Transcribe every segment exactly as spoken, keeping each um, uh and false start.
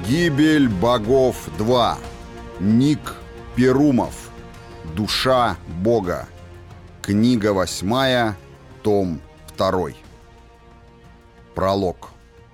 Гибель богов два. Ник Перумов. Душа Бога. Книга восьмая, том второй. Пролог.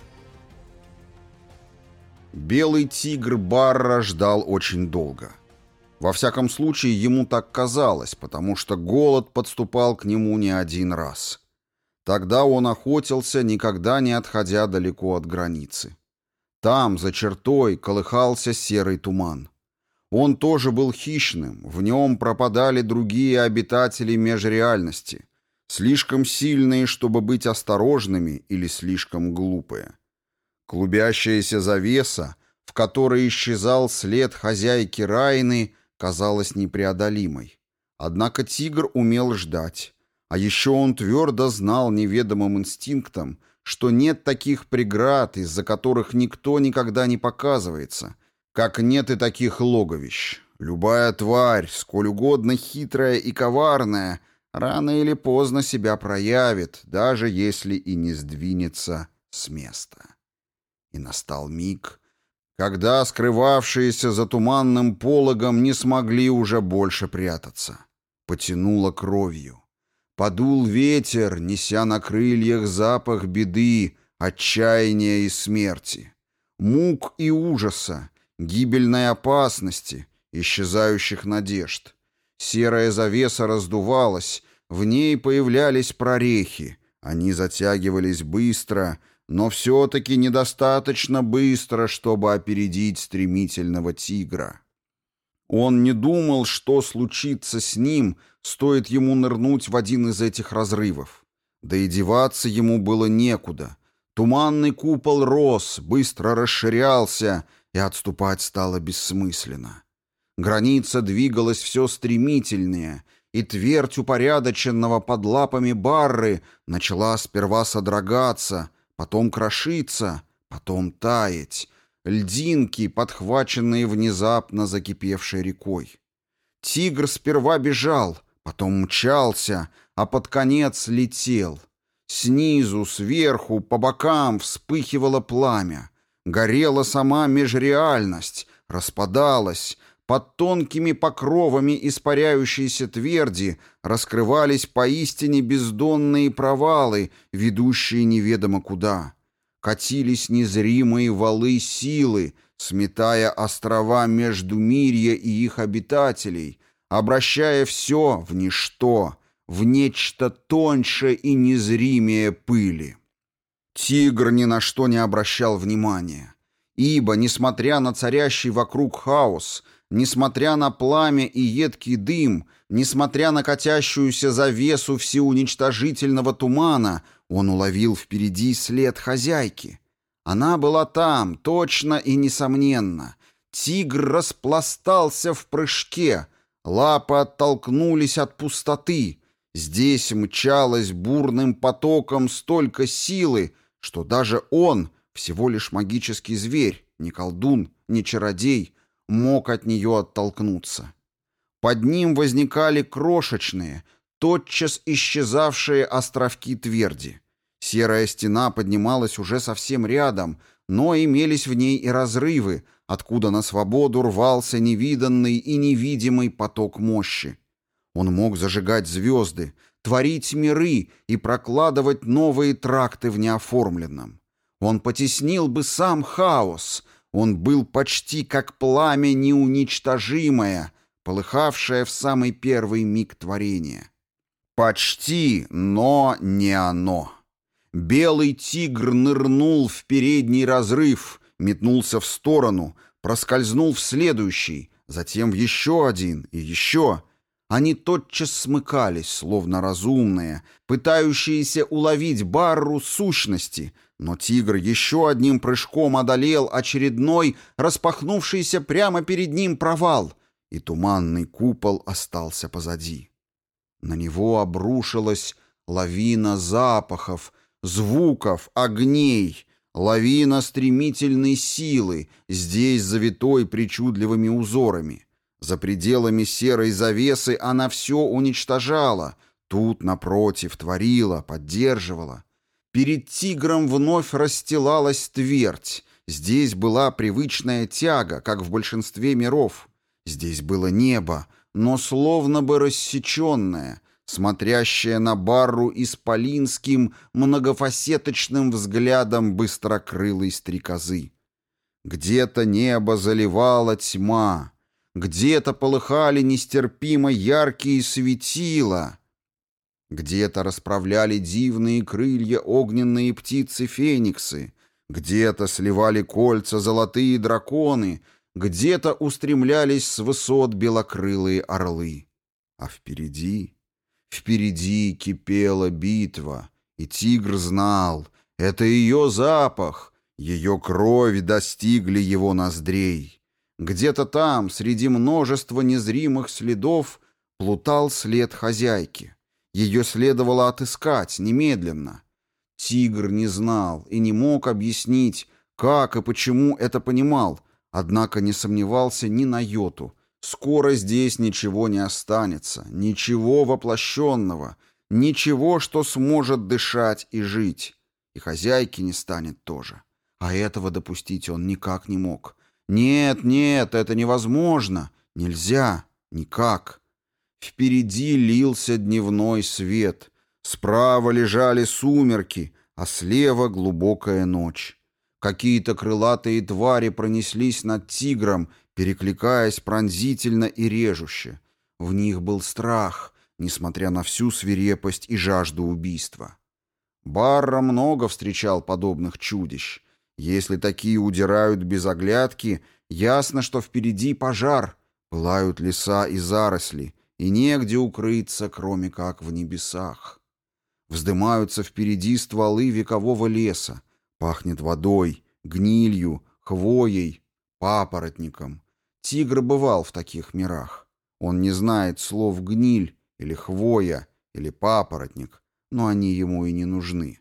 Белый тигр Барра ждал очень долго. Во всяком случае, ему так казалось, потому что голод подступал к нему не один раз. Тогда он охотился, никогда не отходя далеко от границы. Там, за чертой, колыхался серый туман. Он тоже был хищным, в нем пропадали другие обитатели межреальности, слишком сильные, чтобы быть осторожными, или слишком глупые. Клубящаяся завеса, в которой исчезал след хозяйки Райны, казалась непреодолимой. Однако тигр умел ждать, а еще он твердо знал неведомым инстинктом, что нет таких преград, из-за которых никто никогда не показывается, как нет и таких логовищ. Любая тварь, сколь угодно хитрая и коварная, рано или поздно себя проявит, даже если и не сдвинется с места. И настал миг, когда скрывавшиеся за туманным пологом не смогли уже больше прятаться. Потянуло кровью. Подул ветер, неся на крыльях запах беды, отчаяния и смерти, мук и ужаса, гибельной опасности, исчезающих надежд. Серая завеса раздувалась, в ней появлялись прорехи, они затягивались быстро, но все-таки недостаточно быстро, чтобы опередить стремительного тигра. Он не думал, что случится с ним, стоит ему нырнуть в один из этих разрывов. Да и деваться ему было некуда. Туманный купол рос, быстро расширялся, и отступать стало бессмысленно. Граница двигалась все стремительнее, и твердь упорядоченного под лапами Барры начала сперва содрогаться, потом крошиться, потом таять. Льдинки, подхваченные внезапно закипевшей рекой. Тигр сперва бежал, потом мчался, а под конец летел. Снизу, сверху, по бокам вспыхивало пламя. Горела сама межреальность, распадалась. Под тонкими покровами испаряющейся тверди раскрывались поистине бездонные провалы, ведущие неведомо куда. Катились незримые валы силы, сметая острова Междумирья и их обитателей, обращая все в ничто, в нечто тоньше и незримее пыли. Тигр ни на что не обращал внимания, ибо, несмотря на царящий вокруг хаос, несмотря на пламя и едкий дым, несмотря на катящуюся завесу всеуничтожительного тумана, он уловил впереди след хозяйки. Она была там, точно и несомненно. Тигр распластался в прыжке, лапы оттолкнулись от пустоты. Здесь мчалось бурным потоком столько силы, что даже он, всего лишь магический зверь, не колдун, не чародей, мог от нее оттолкнуться. Под ним возникали крошечные, тотчас исчезавшие островки тверди. Серая стена поднималась уже совсем рядом, но имелись в ней и разрывы, откуда на свободу рвался невиданный и невидимый поток мощи. Он мог зажигать звезды, творить миры и прокладывать новые тракты в неоформленном. Он потеснил бы сам хаос, он был почти как пламя неуничтожимое, полыхавшее в самый первый миг творения. Почти, но не оно. Белый тигр нырнул в передний разрыв, метнулся в сторону, проскользнул в следующий, затем в еще один и еще. Они тотчас смыкались, словно разумные, пытающиеся уловить Барру сущности, но тигр еще одним прыжком одолел очередной, распахнувшийся прямо перед ним провал, и туманный купол остался позади. На него обрушилась лавина запахов, звуков, огней, лавина стремительной силы, здесь завитой причудливыми узорами. За пределами серой завесы она все уничтожала, тут, напротив, творила, поддерживала. Перед тигром вновь расстилалась твердь, Здесь была привычная тяга, как в большинстве миров. Здесь было небо, но словно бы рассеченное, смотрящее на Барру исполинским, многофасеточным взглядом быстрокрылой стрекозы. Где-то небо заливала тьма, где-то полыхали нестерпимо яркие светила, где-то расправляли дивные крылья огненные птицы-фениксы, где-то сливали кольца золотые драконы, где-то устремлялись с высот белокрылые орлы. А впереди, впереди кипела битва, и тигр знал, это ее запах, ее кровь достигли его ноздрей. Где-то там, среди множества незримых следов, плутал след хозяйки. Ее следовало отыскать немедленно. Тигр не знал и не мог объяснить, как и почему это понимал, однако не сомневался ни на йоту. Скоро здесь ничего не останется, ничего воплощенного, ничего, что сможет дышать и жить. И хозяйки не станет тоже. А этого допустить он никак не мог. Нет, нет, это невозможно. Нельзя. Никак. Впереди лился дневной свет. Справа лежали сумерки, а слева глубокая ночь. Какие-то крылатые твари пронеслись над тигром, перекликаясь пронзительно и режуще. В них был страх, несмотря на всю свирепость и жажду убийства. Барра много встречал подобных чудищ. Если такие удирают без оглядки, ясно, что впереди пожар, пылают леса и заросли, и негде укрыться, кроме как в небесах. Вздымаются впереди стволы векового леса, пахнет водой, гнилью, хвоей, папоротником. Тигр бывал в таких мирах. Он не знает слов «гниль» или «хвоя» или «папоротник», но они ему и не нужны.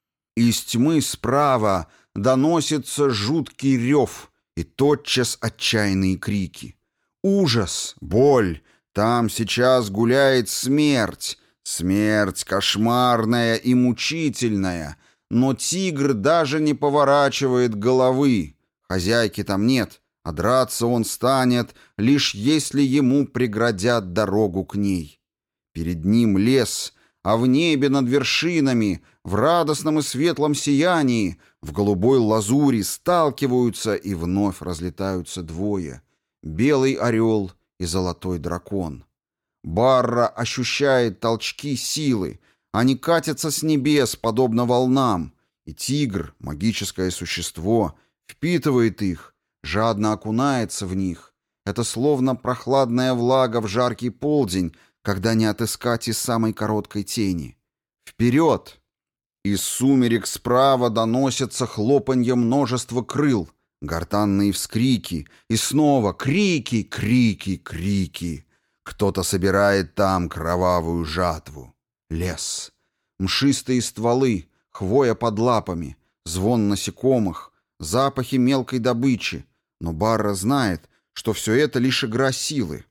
Из тьмы справа доносится жуткий рев и тотчас отчаянные крики. Ужас, боль, там сейчас гуляет смерть, смерть кошмарная и мучительная, но тигр даже не поворачивает головы. Хозяйки там нет, а драться он станет, лишь если ему преградят дорогу к ней. Перед ним лес, а в небе над вершинами, в радостном и светлом сиянии, в голубой лазури сталкиваются и вновь разлетаются двое — белый орел и золотой дракон. Барра ощущает толчки силы, они катятся с небес, подобно волнам, и тигр, магическое существо, впитывает их, жадно окунается в них. Это словно прохладная влага в жаркий полдень, когда не отыскать из самой короткой тени. Вперед! Из сумерек справа доносятся хлопанье множества крыл, гортанные вскрики, и снова крики, крики, крики. Кто-то собирает там кровавую жатву. Лес. Мшистые стволы, хвоя под лапами, звон насекомых, запахи мелкой добычи. Но Барра знает, что все это лишь игра силы.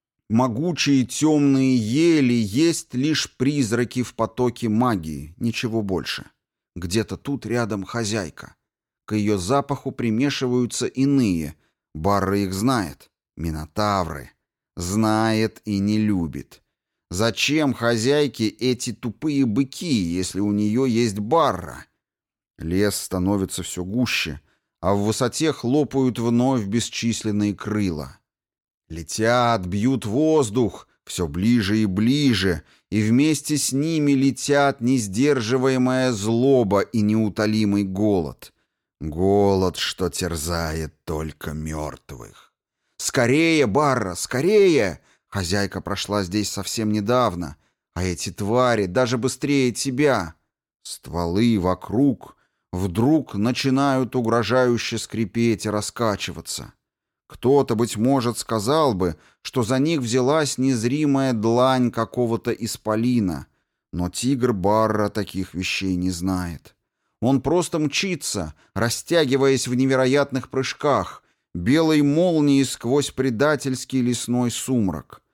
Могучие темные ели есть лишь призраки в потоке магии, ничего больше. Где-то тут рядом хозяйка. К ее запаху примешиваются иные. Барра их знает. Минотавры. Знает и не любит. Зачем хозяйке эти тупые быки, если у нее есть Барра? Лес становится все гуще, а в высоте хлопают вновь бесчисленные крыла. Летят, бьют воздух, все ближе и ближе, и вместе с ними летят несдерживаемая злоба и неутолимый голод. Голод, что терзает только мертвых. «Скорее, Барра, скорее!» Хозяйка прошла здесь совсем недавно, а эти твари даже быстрее тебя. Стволы вокруг вдруг начинают угрожающе скрипеть и раскачиваться. Кто-то, быть может, сказал бы, что за них взялась незримая длань какого-то исполина, но тигр Барра таких вещей не знает. Он просто мчится, растягиваясь в невероятных прыжках, белой молнией сквозь предательский лесной сумрак.